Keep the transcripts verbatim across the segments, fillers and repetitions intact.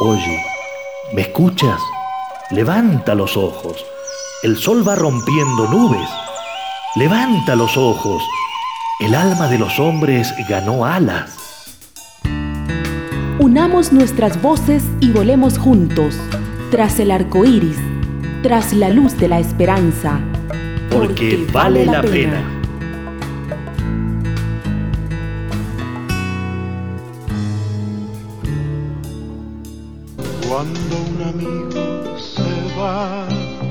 Oye, ¿me escuchas? Levanta los ojos. El sol va rompiendo nubes. Levanta los ojos. El alma de los hombres ganó alas. Unamos nuestras voces y volemos juntos, tras el arco iris, tras la luz de la esperanza, porque, porque vale la pena. pena. Cuando un amigo se va,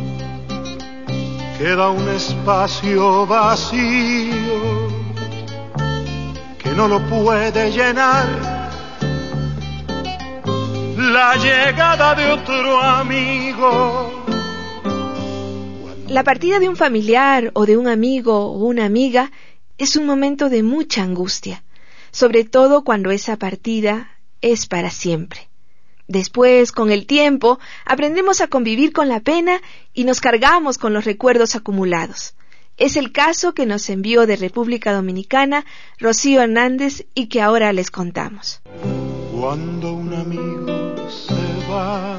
queda un espacio vacío que no lo puede llenar la llegada de otro amigo. La partida de un familiar o de un amigo o una amiga es un momento de mucha angustia, sobre todo cuando esa partida es para siempre. Después, con el tiempo, aprendemos a convivir con la pena y nos cargamos con los recuerdos acumulados. Es el caso que nos envió de República Dominicana Rocío Hernández y que ahora les contamos. Cuando un amigo se va,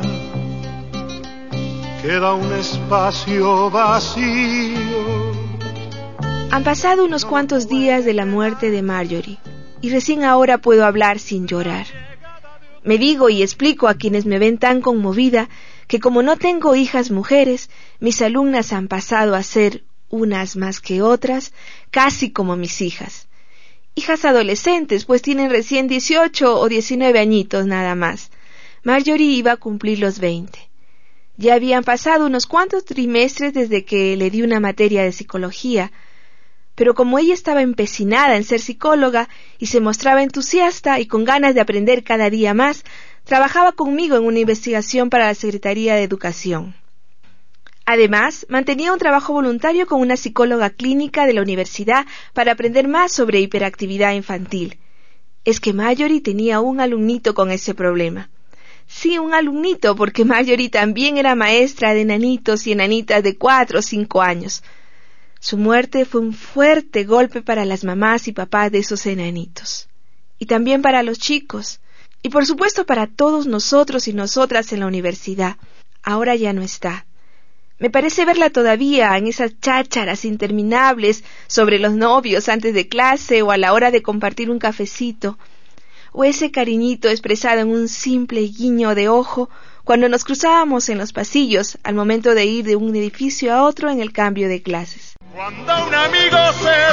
queda un espacio vacío. Han pasado unos cuantos días de la muerte de Marjorie y recién ahora puedo hablar sin llorar. Me digo y explico a quienes me ven tan conmovida que como no tengo hijas mujeres, mis alumnas han pasado a ser, unas más que otras, casi como mis hijas. Hijas adolescentes, pues tienen recién dieciocho o diecinueve añitos nada más. Marjorie iba a cumplir los veinte. Ya habían pasado unos cuantos trimestres desde que le di una materia de psicología, pero como ella estaba empecinada en ser psicóloga y se mostraba entusiasta y con ganas de aprender cada día más, trabajaba conmigo en una investigación para la Secretaría de Educación. Además, mantenía un trabajo voluntario con una psicóloga clínica de la universidad para aprender más sobre hiperactividad infantil. Es que Marjorie tenía un alumnito con ese problema. Sí, un alumnito, porque Marjorie también era maestra de enanitos y enanitas de cuatro o cinco años. Su muerte fue un fuerte golpe para las mamás y papás de esos enanitos. Y también para los chicos. Y por supuesto para todos nosotros y nosotras en la universidad. Ahora ya no está. Me parece verla todavía en esas chácharas interminables sobre los novios antes de clase o a la hora de compartir un cafecito. O ese cariñito expresado en un simple guiño de ojo cuando nos cruzábamos en los pasillos al momento de ir de un edificio a otro en el cambio de clases. Cuando un amigo se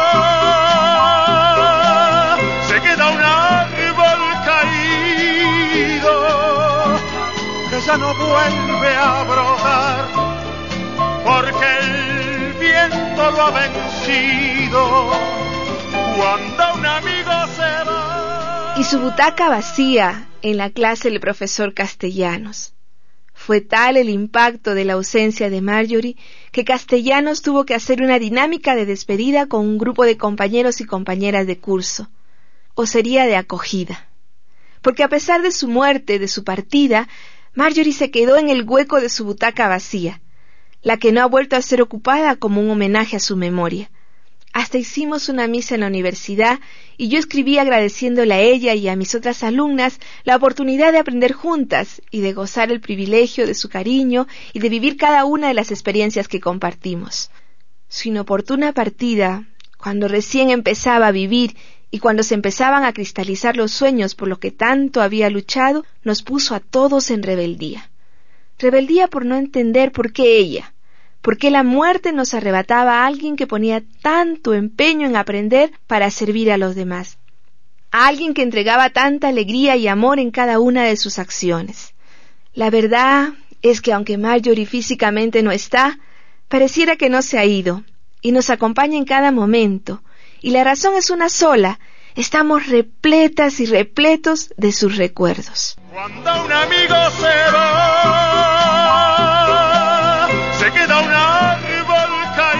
va, se queda un árbol caído que ya no vuelve a brotar, porque el viento lo ha vencido. Cuando un amigo se va. Y su butaca vacía en la clase del profesor Castellanos. Fue tal el impacto de la ausencia de Marjorie que Castellanos tuvo que hacer una dinámica de despedida con un grupo de compañeros y compañeras de curso, o sería de acogida, porque a pesar de su muerte, de su partida, Marjorie se quedó en el hueco de su butaca vacía, la que no ha vuelto a ser ocupada como un homenaje a su memoria. Hasta hicimos una misa en la universidad y yo escribí agradeciéndole a ella y a mis otras alumnas la oportunidad de aprender juntas y de gozar el privilegio de su cariño y de vivir cada una de las experiencias que compartimos. Su inoportuna partida, cuando recién empezaba a vivir y cuando se empezaban a cristalizar los sueños por los que tanto había luchado, nos puso a todos en rebeldía. Rebeldía por no entender por qué ella, por qué la muerte nos arrebataba a alguien que ponía tanto empeño en aprender para servir a los demás, a alguien que entregaba tanta alegría y amor en cada una de sus acciones. La verdad es que aunque Marjorie físicamente no está, pareciera que no se ha ido, y nos acompaña en cada momento, y la razón es una sola: estamos repletas y repletos de sus recuerdos. Cuando un amigo se va, se queda un árbol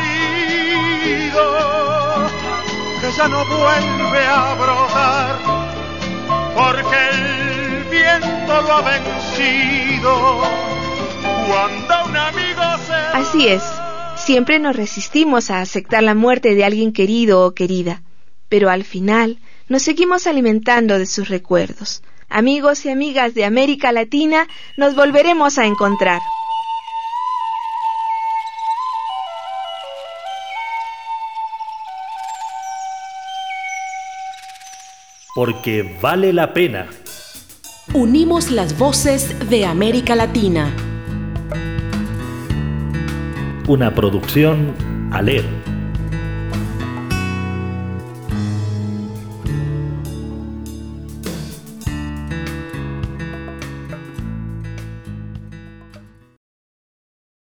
caído que ya no vuelve a brotar, porque el viento lo ha vencido. Cuando un amigo se va. Así es, siempre nos resistimos a aceptar la muerte de alguien querido o querida, pero al final nos seguimos alimentando de sus recuerdos. Amigos y amigas de América Latina, nos volveremos a encontrar. Porque vale la pena. Unimos las voces de América Latina. Una producción Aler.